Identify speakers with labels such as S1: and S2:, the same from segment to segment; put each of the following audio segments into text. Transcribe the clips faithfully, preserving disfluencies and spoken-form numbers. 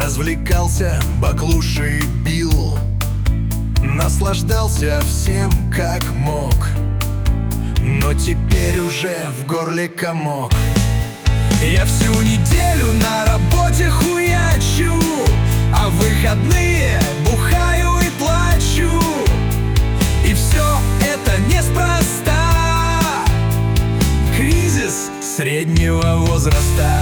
S1: Развлекался, баклуши бил, наслаждался всем как мог. Но теперь уже в горле комок. Я всю неделю на работе хуячу, а в выходные бухаю и плачу. И все это неспроста. Кризис среднего возраста.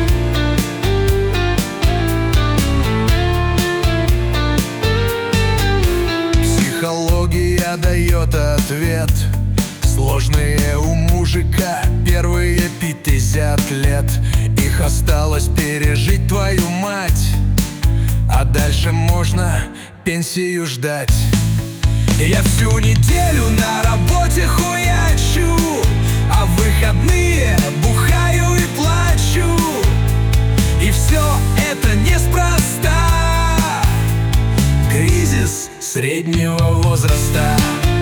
S1: Психология дает ответ. Сложные у мужика первые пятьдесят лет. Их осталось пережить, твою мать, а дальше можно пенсию ждать. Я всю неделю на работе хуячу, а в выходные бухаю и плачу. И все это неспроста. Кризис среднего возраста.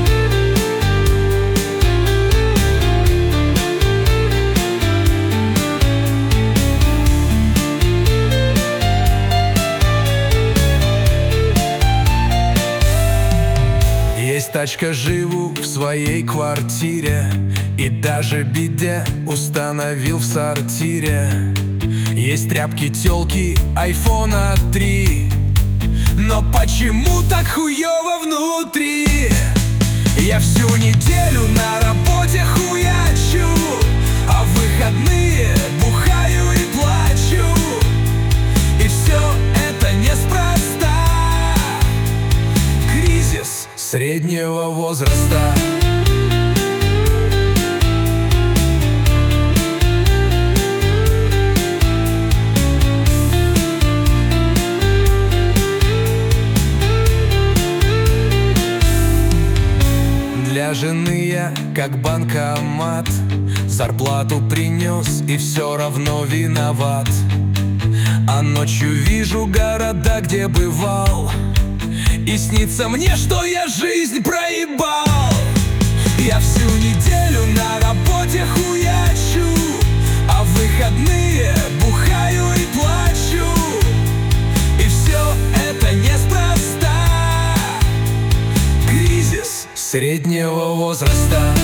S1: Есть тачка, живу в своей квартире, и даже биде установил в сортире. Есть тряпки, тёлки, айфона три. Но почему так хуёво внутри? Я всю неделю на работе хуячу, а в выходные бухаю и плачу. И все это неспроста. Кризис среднего возраста. Для жены я как банкомат, зарплату принес и все равно виноват. А ночью вижу города, где бывал, и снится мне, что я жизнь проебал. Я всю неделю на работе хуячу, а в выходные бухаю и плачу. И все это неспроста. Кризис среднего возраста.